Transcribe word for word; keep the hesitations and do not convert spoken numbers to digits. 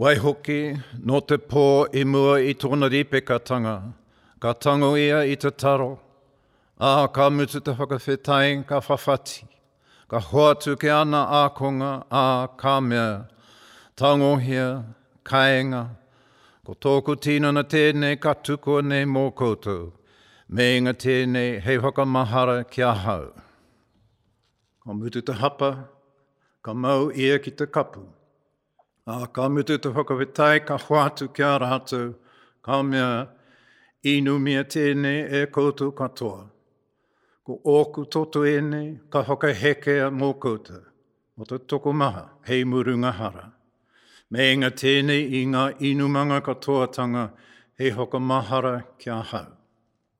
Waihoki, no te pō i mua i tōna ripekatanga, ka tango ia i te taro, a ka mutu te whakawhetai ka whawhati, ka hoatu ke ana ākonga a ka mea, tangohia, kaenga, ko tōku tīnana tēnei ka tukua nei mō koutou, me inga tēnei hei whakamahara kia hau. Ka mutu te hapa, ka mau ia ki te kapu, a ka mutu te whakawhetai ka hoatu kia rātou, ka mea inumia tēnei e koutou katoa. Ko ōku toto ene ka whakahekea mō koutou, o te tokomaha hei murunga hara. Me inga tēnei i ngā inumanga katoatanga hei hokamahara kia hau.